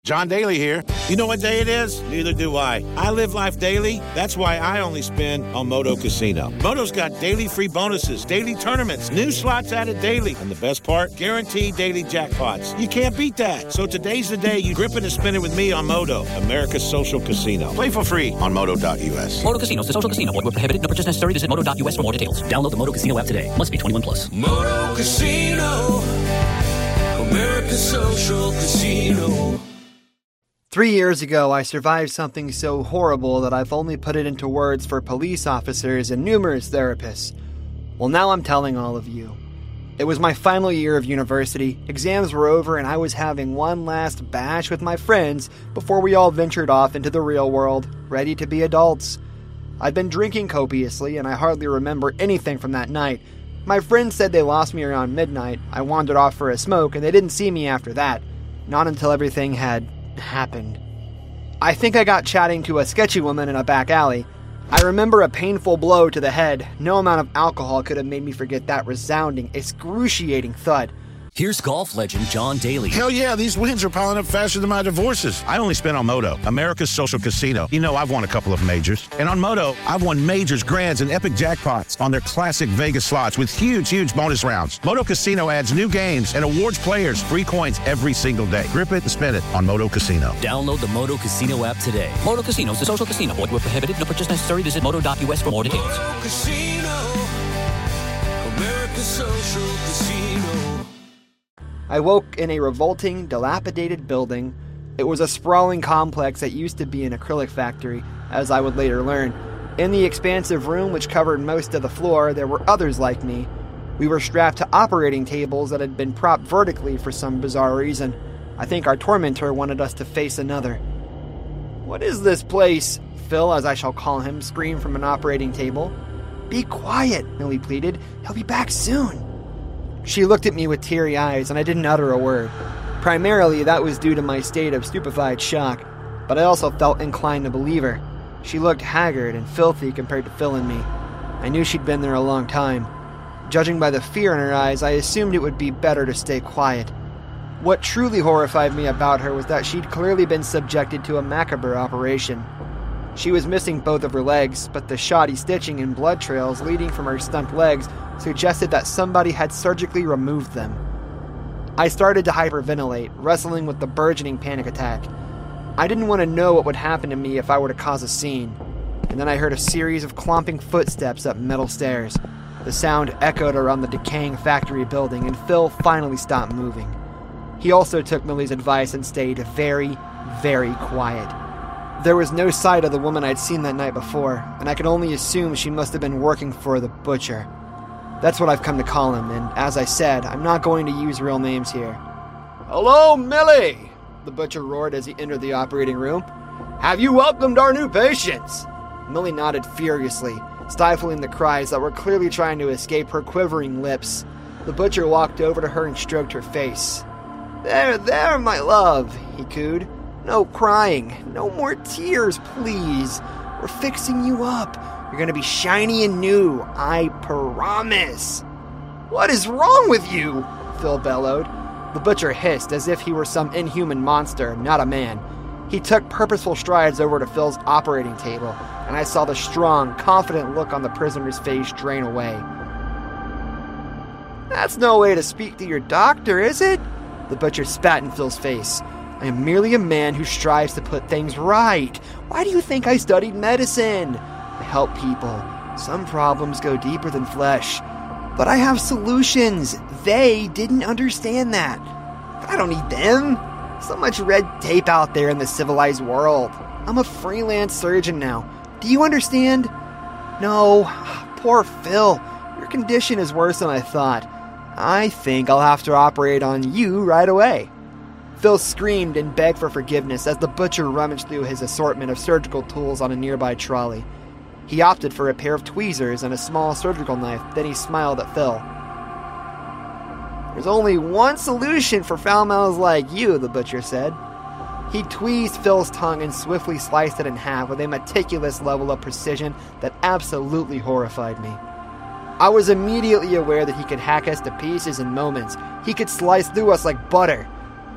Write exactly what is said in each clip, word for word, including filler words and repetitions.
John Daly here. You know what day it is? Neither do I. I live life daily. That's why I only spin on Moto Casino. Moto's got daily free bonuses, daily tournaments, new slots added daily. And the best part? Guaranteed daily jackpots. You can't beat that. So today's the day you grip it and spin it with me on Moto, America's social casino. Play for free on moto dot u s. Moto Casino is a social casino. Void where prohibited. No purchase necessary. Visit moto dot u s for more details. Download the Moto Casino app today. Must be twenty-one plus. Moto Casino, America's social casino. Three years ago, I survived something so horrible that I've only put it into words for police officers and numerous therapists. Well, now I'm telling all of you. It was my final year of university, exams were over, and I was having one last bash with my friends before we all ventured off into the real world, ready to be adults. I'd been drinking copiously, and I hardly remember anything from that night. My friends said they lost me around midnight. I wandered off for a smoke, and they didn't see me after that. Not until everything had happened. I think I got chatting to a sketchy woman in a back alley. I remember a painful blow to the head. No amount of alcohol could have made me forget that resounding, excruciating thud. Here's golf legend John Daly. Hell yeah, these wins are piling up faster than my divorces. I only spin on Moto, America's social casino. You know I've won a couple of majors. And on Moto, I've won majors, grands, and epic jackpots on their classic Vegas slots with huge, huge bonus rounds. Moto Casino adds new games and awards players free coins every single day. Grip it and spin it on Moto Casino. Download the Moto Casino app today. Moto Casino is a social casino. Void where prohibited. No purchase necessary. Visit moto dot u s for more details. Moto Casino, America's social casino. I woke in a revolting, dilapidated building. It was a sprawling complex that used to be an acrylic factory, as I would later learn. In the expansive room, which covered most of the floor, there were others like me. We were strapped to operating tables that had been propped vertically for some bizarre reason. I think our tormentor wanted us to face another. "What is this place?" Phil, as I shall call him, screamed from an operating table. "Be quiet," Millie pleaded. "He'll be back soon." She looked at me with teary eyes, and I didn't utter a word. Primarily, that was due to my state of stupefied shock, but I also felt inclined to believe her. She looked haggard and filthy compared to Phil and me. I knew she'd been there a long time. Judging by the fear in her eyes, I assumed it would be better to stay quiet. What truly horrified me about her was that she'd clearly been subjected to a macabre operation. She was missing both of her legs, but the shoddy stitching and blood trails leading from her stumped legs suggested that somebody had surgically removed them. I started to hyperventilate, wrestling with the burgeoning panic attack. I didn't want to know what would happen to me if I were to cause a scene. And then I heard a series of clomping footsteps up metal stairs. The sound echoed around the decaying factory building, and Phil finally stopped moving. He also took Millie's advice and stayed very, very quiet. There was no sight of the woman I'd seen that night before, and I could only assume she must have been working for the butcher. That's what I've come to call him, and as I said, I'm not going to use real names here. "Hello, Millie!" the butcher roared as he entered the operating room. "Have you welcomed our new patients?" Millie nodded furiously, stifling the cries that were clearly trying to escape her quivering lips. The butcher walked over to her and stroked her face. "There, there, my love," he cooed. "No crying. No more tears, please. We're fixing you up. You're gonna be shiny and new. I promise." "What is wrong with you?" Phil bellowed. The butcher hissed as if he were some inhuman monster, not a man. He took purposeful strides over to Phil's operating table, and I saw the strong, confident look on the prisoner's face drain away. "That's no way to speak to your doctor, is it?" The butcher spat in Phil's face. "I am merely a man who strives to put things right. Why do you think I studied medicine? I help people. Some problems go deeper than flesh. But I have solutions. They didn't understand that. But I don't need them. So much red tape out there in the civilized world. I'm a freelance surgeon now. Do you understand?" "No. Poor Phil. Your condition is worse than I thought. I think I'll have to operate on you right away." Phil screamed and begged for forgiveness as the butcher rummaged through his assortment of surgical tools on a nearby trolley. He opted for a pair of tweezers and a small surgical knife, then he smiled at Phil. "There's only one solution for foul mouths like you," the butcher said. He tweezed Phil's tongue and swiftly sliced it in half with a meticulous level of precision that absolutely horrified me. I was immediately aware that he could hack us to pieces in moments. He could slice through us like butter.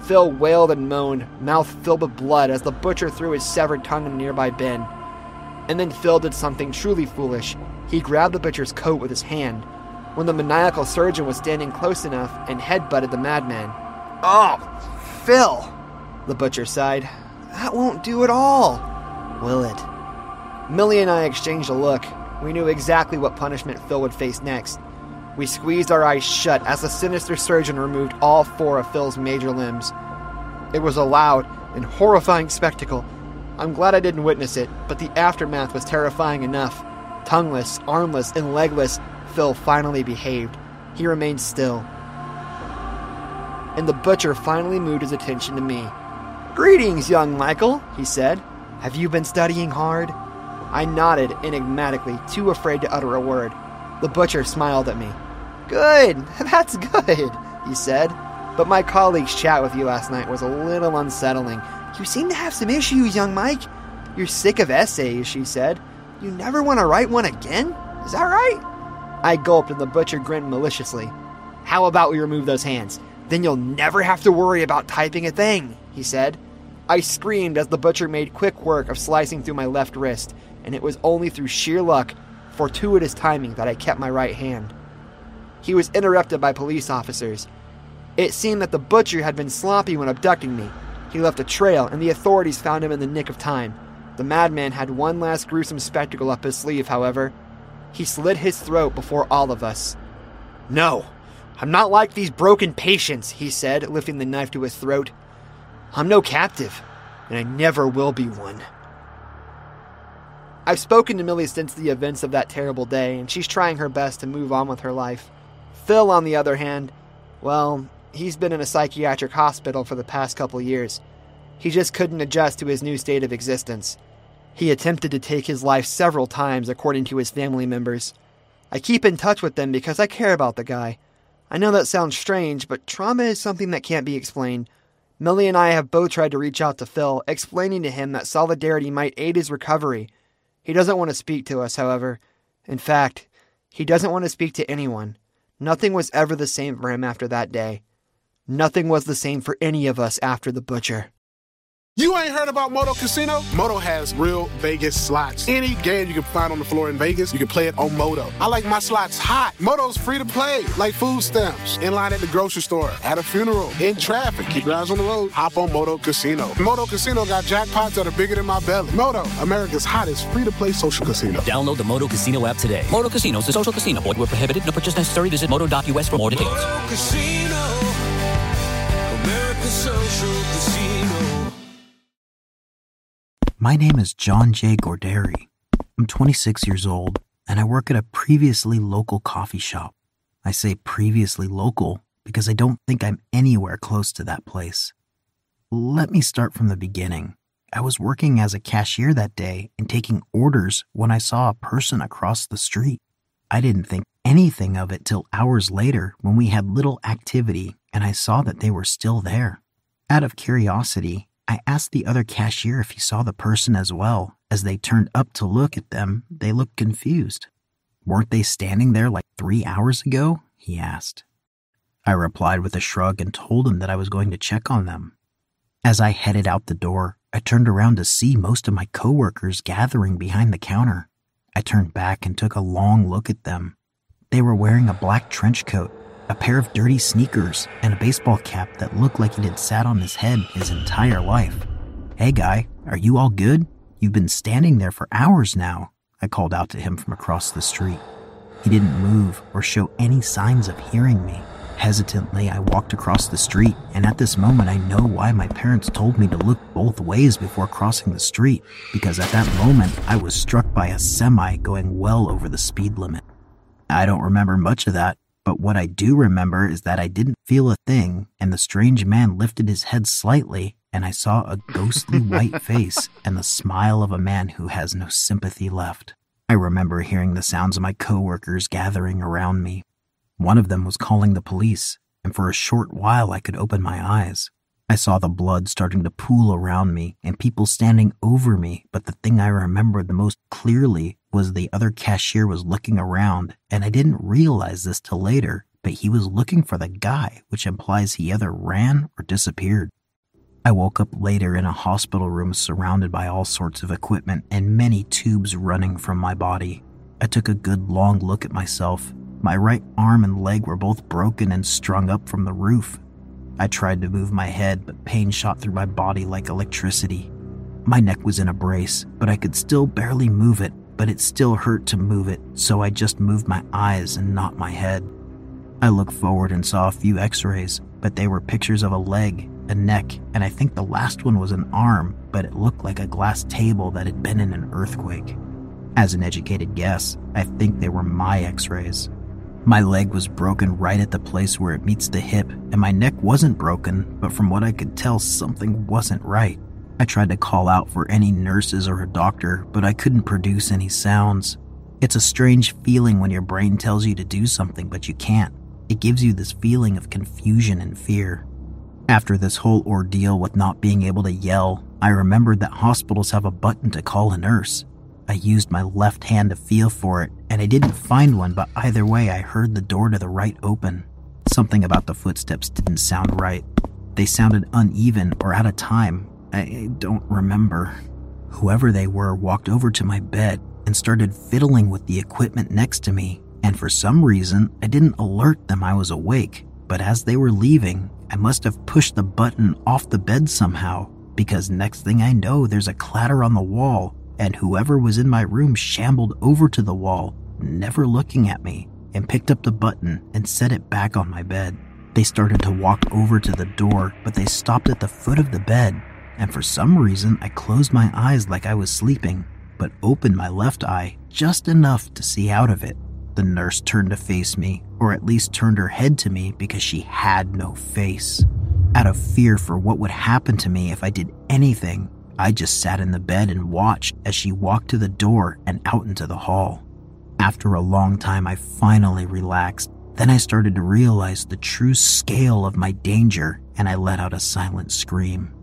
Phil wailed and moaned, mouth filled with blood, as the butcher threw his severed tongue in a nearby bin. And then Phil did something truly foolish. He grabbed the butcher's coat with his hand, when the maniacal surgeon was standing close enough and headbutted the madman. "Oh, Phil," the butcher sighed. "That won't do at all, will it?" Millie and I exchanged a look. We knew exactly what punishment Phil would face next. We squeezed our eyes shut as the sinister surgeon removed all four of Phil's major limbs. It was a loud and horrifying spectacle. I'm glad I didn't witness it, but the aftermath was terrifying enough. Tongueless, armless, and legless, Phil finally behaved. He remained still. And the butcher finally moved his attention to me. "Greetings, young Michael," he said. "Have you been studying hard?" I nodded enigmatically, too afraid to utter a word. The butcher smiled at me. "Good, that's good," he said. "But my colleague's chat with you last night was a little unsettling. You seem to have some issues, young Mike. You're sick of essays," she said. "You never want to write one again? Is that right?" I gulped and the butcher grinned maliciously. "How about we remove those hands? Then you'll never have to worry about typing a thing," he said. I screamed as the butcher made quick work of slicing through my left wrist, and it was only through sheer luck, fortuitous timing, that I kept my right hand. He was interrupted by police officers. It seemed that the butcher had been sloppy when abducting me. He left a trail, and the authorities found him in the nick of time. The madman had one last gruesome spectacle up his sleeve, however. He slit his throat before all of us. "No, I'm not like these broken patients," he said, lifting the knife to his throat. "I'm no captive, and I never will be one." I've spoken to Millie since the events of that terrible day, and she's trying her best to move on with her life. Phil, on the other hand, well, he's been in a psychiatric hospital for the past couple years. He just couldn't adjust to his new state of existence. He attempted to take his life several times, according to his family members. I keep in touch with them because I care about the guy. I know that sounds strange, but trauma is something that can't be explained. Millie and I have both tried to reach out to Phil, explaining to him that solidarity might aid his recovery. He doesn't want to speak to us, however. In fact, he doesn't want to speak to anyone. Nothing was ever the same for him after that day. Nothing was the same for any of us after the butcher. You ain't heard about Moto Casino? Moto has real Vegas slots. Any game you can find on the floor in Vegas, you can play it on Moto. I like my slots hot. Moto's free to play, like food stamps. In line at the grocery store, at a funeral, in traffic. Keep your eyes on the road. Hop on Moto Casino. Moto Casino got jackpots that are bigger than my belly. Moto, America's hottest free-to-play social casino. Download the Moto Casino app today. Moto Casino is a social casino. Void where prohibited. No purchase necessary. Visit moto dot U S for more details. Moto Casino, America's social casino. My name is John J. Gorderi. I'm twenty-six years old, and I work at a previously local coffee shop. I say previously local because I don't think I'm anywhere close to that place. Let me start from the beginning. I was working as a cashier that day and taking orders when I saw a person across the street. I didn't think anything of it till hours later when we had little activity and I saw that they were still there. Out of curiosity, I asked the other cashier if he saw the person as well. As they turned up to look at them, they looked confused. "Weren't they standing there like three hours ago?" he asked. I replied with a shrug and told him that I was going to check on them. As I headed out the door, I turned around to see most of my coworkers gathering behind the counter. I turned back and took a long look at them. They were wearing a black trench coat, a pair of dirty sneakers, and a baseball cap that looked like it had sat on his head his entire life. "Hey guy, are you all good? You've been standing there for hours now," I called out to him from across the street. He didn't move or show any signs of hearing me. Hesitantly, I walked across the street, and at this moment I know why my parents told me to look both ways before crossing the street, because at that moment I was struck by a semi going well over the speed limit. I don't remember much of that, but what I do remember is that I didn't feel a thing, and the strange man lifted his head slightly, and I saw a ghostly white face and the smile of a man who has no sympathy left. I remember hearing the sounds of my coworkers gathering around me. One of them was calling the police, and for a short while I could open my eyes. I saw the blood starting to pool around me and people standing over me, but the thing I remembered the most clearly was the other cashier was looking around, and I didn't realize this till later, but he was looking for the guy, which implies he either ran or disappeared. I woke up later in a hospital room surrounded by all sorts of equipment and many tubes running from my body. I took a good long look at myself. My right arm and leg were both broken and strung up from the roof. I tried to move my head, but pain shot through my body like electricity. My neck was in a brace, but I could still barely move it, but it still hurt to move it, so I just moved my eyes and not my head. I looked forward and saw a few x-rays, but they were pictures of a leg, a neck, and I think the last one was an arm, but it looked like a glass table that had been in an earthquake. As an educated guess, I think they were my x-rays. My leg was broken right at the place where it meets the hip, and my neck wasn't broken, but from what I could tell, something wasn't right. I tried to call out for any nurses or a doctor, but I couldn't produce any sounds. It's a strange feeling when your brain tells you to do something, but you can't. It gives you this feeling of confusion and fear. After this whole ordeal with not being able to yell, I remembered that hospitals have a button to call a nurse. I used my left hand to feel for it, and I didn't find one, but either way I heard the door to the right open. Something about the footsteps didn't sound right. They sounded uneven or out of time. I don't remember. Whoever they were walked over to my bed and started fiddling with the equipment next to me, and for some reason I didn't alert them I was awake, but as they were leaving, I must have pushed the button off the bed somehow, because next thing I know there's a clatter on the wall, and whoever was in my room shambled over to the wall, never looking at me, and picked up the button and set it back on my bed. They started to walk over to the door, but they stopped at the foot of the bed, and for some reason I closed my eyes like I was sleeping, but opened my left eye just enough to see out of it. The nurse turned to face me, or at least turned her head to me because she had no face. Out of fear for what would happen to me if I did anything, I just sat in the bed and watched as she walked to the door and out into the hall. After a long time, I finally relaxed. Then I started to realize the true scale of my danger, and I let out a silent scream.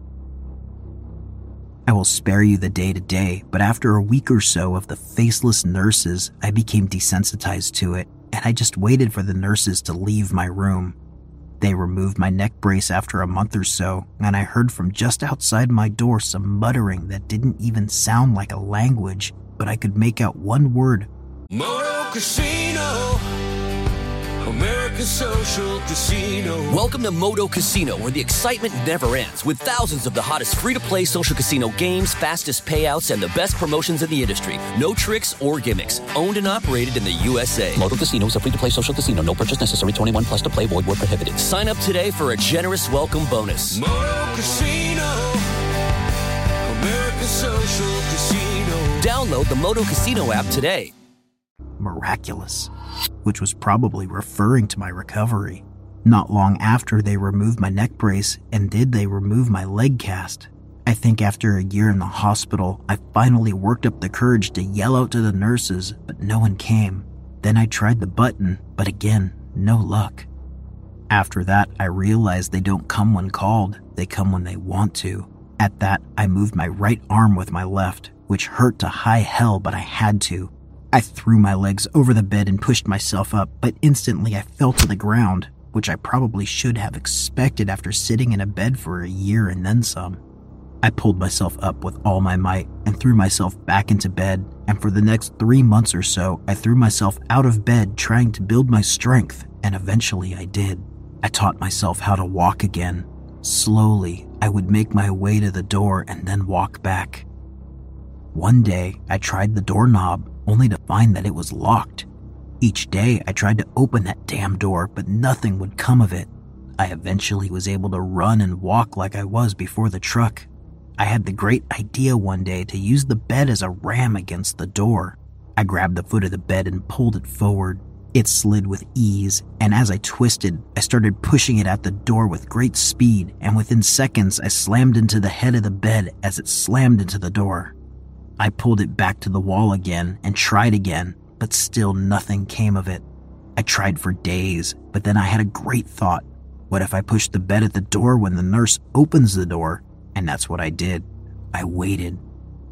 I will spare you the day-to-day, but after a week or so of the faceless nurses, I became desensitized to it, and I just waited for the nurses to leave my room. They removed my neck brace after a month or so, and I heard from just outside my door some muttering that didn't even sound like a language, but I could make out one word. Moto Casino, America's social casino. Welcome to Moto Casino, where the excitement never ends, with thousands of the hottest free-to-play social casino games, fastest payouts, and the best promotions in the industry. No tricks or gimmicks. Owned and operated in the U S A. Moto Casino is a free-to-play social casino. No purchase necessary. twenty-one plus to play. Void where prohibited. Sign up today for a generous welcome bonus. Moto Casino, America's social casino. Download the Moto Casino app today. Miraculous, which was probably referring to my recovery. Not long after, they removed my neck brace, and did they remove my leg cast. I think after a year in the hospital, I finally worked up the courage to yell out to the nurses, but no one came. Then I tried the button, but again, no luck. After that, I realized they don't come when called, they come when they want to. At that, I moved my right arm with my left, which hurt to high hell, but I had to. I threw my legs over the bed and pushed myself up, but instantly I fell to the ground, which I probably should have expected after sitting in a bed for a year and then some. I pulled myself up with all my might and threw myself back into bed, and for the next three months or so, I threw myself out of bed trying to build my strength, and eventually I did. I taught myself how to walk again. Slowly, I would make my way to the door and then walk back. One day, I tried the doorknob, only to find that it was locked. Each day, I tried to open that damn door, but nothing would come of it. I eventually was able to run and walk like I was before the truck. I had the great idea one day to use the bed as a ram against the door. I grabbed the foot of the bed and pulled it forward. It slid with ease, and as I twisted, I started pushing it at the door with great speed, and within seconds, I slammed into the head of the bed as it slammed into the door. I pulled it back to the wall again and tried again, but still nothing came of it. I tried for days, but then I had a great thought. What if I pushed the bed at the door when the nurse opens the door? And that's what I did. I waited.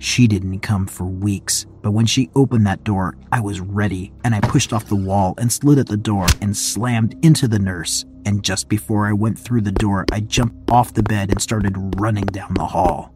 She didn't come for weeks, but when she opened that door, I was ready, and I pushed off the wall and slid at the door and slammed into the nurse. And just before I went through the door, I jumped off the bed and started running down the hall.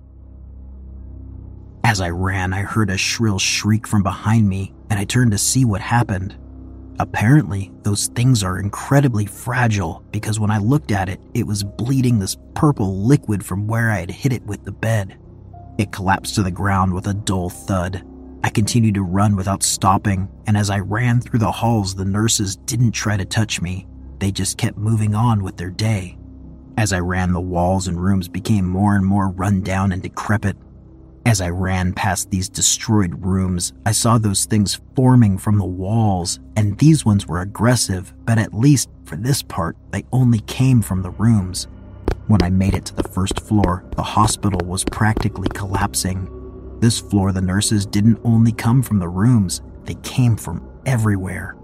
As I ran, I heard a shrill shriek from behind me, and I turned to see what happened. Apparently, those things are incredibly fragile because when I looked at it, it was bleeding this purple liquid from where I had hit it with the bed. It collapsed to the ground with a dull thud. I continued to run without stopping, and as I ran through the halls, the nurses didn't try to touch me. They just kept moving on with their day. As I ran, the walls and rooms became more and more run down and decrepit. As I ran past these destroyed rooms, I saw those things forming from the walls, and these ones were aggressive, but at least for this part, they only came from the rooms. When I made it to the first floor, the hospital was practically collapsing. This floor, the nurses didn't only come from the rooms, they came from everywhere.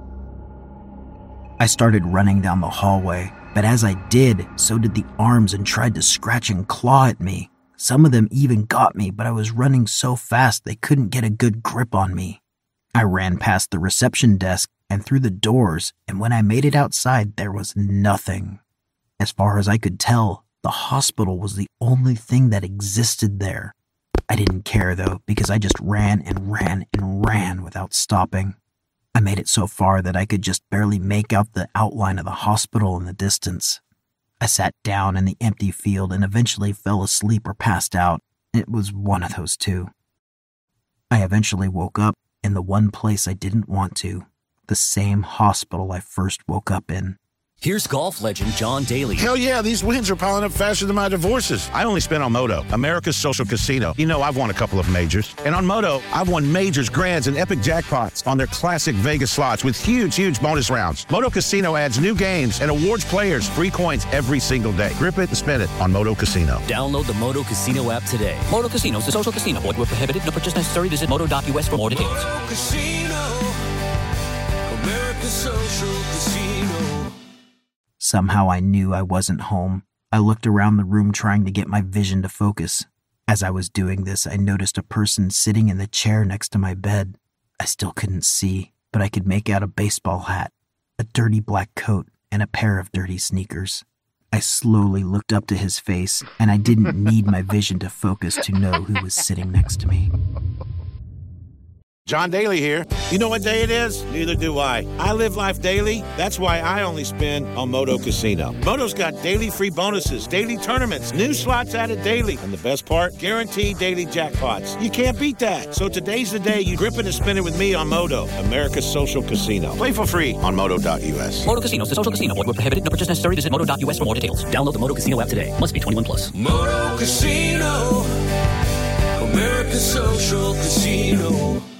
I started running down the hallway, but as I did, so did the arms and tried to scratch and claw at me. Some of them even got me, but I was running so fast they couldn't get a good grip on me. I ran past the reception desk and through the doors, and when I made it outside, there was nothing. As far as I could tell, the hospital was the only thing that existed there. I didn't care though, because I just ran and ran and ran without stopping. I made it so far that I could just barely make out the outline of the hospital in the distance. I sat down in the empty field and eventually fell asleep or passed out. It was one of those two. I eventually woke up in the one place I didn't want to, the same hospital I first woke up in. Here's golf legend John Daly. Hell yeah, these wins are piling up faster than my divorces. I only spent on Moto, America's social casino. You know, I've won a couple of majors. And on Moto, I've won majors, grands, and epic jackpots on their classic Vegas slots with huge, huge bonus rounds. Moto Casino adds new games and awards players free coins every single day. Grip it and spend it on Moto Casino. Download the Moto Casino app today. Moto Casino is a social casino. Void where prohibited. No purchase necessary. Visit moto dot U S for more details. Moto Casino, America's social casino. Somehow I knew I wasn't home. I looked around the room trying to get my vision to focus. As I was doing this, I noticed a person sitting in the chair next to my bed. I still couldn't see, but I could make out a baseball hat, a dirty black coat, and a pair of dirty sneakers. I slowly looked up to his face, and I didn't need my vision to focus to know who was sitting next to me. John Daly here. You know what day it is? Neither do I. I live life daily. That's why I only spin on Moto Casino. Moto's got daily free bonuses, daily tournaments, new slots added daily, and the best part, guaranteed daily jackpots. You can't beat that. So today's the day you grip it and spin it with me on Moto, America's social casino. Play for free on moto dot U S. Moto Casino is a social casino. Void where prohibited. No purchase necessary. Visit moto dot U S for more details. Download the Moto Casino app today. Must be twenty-one plus. Moto Casino, America's social casino.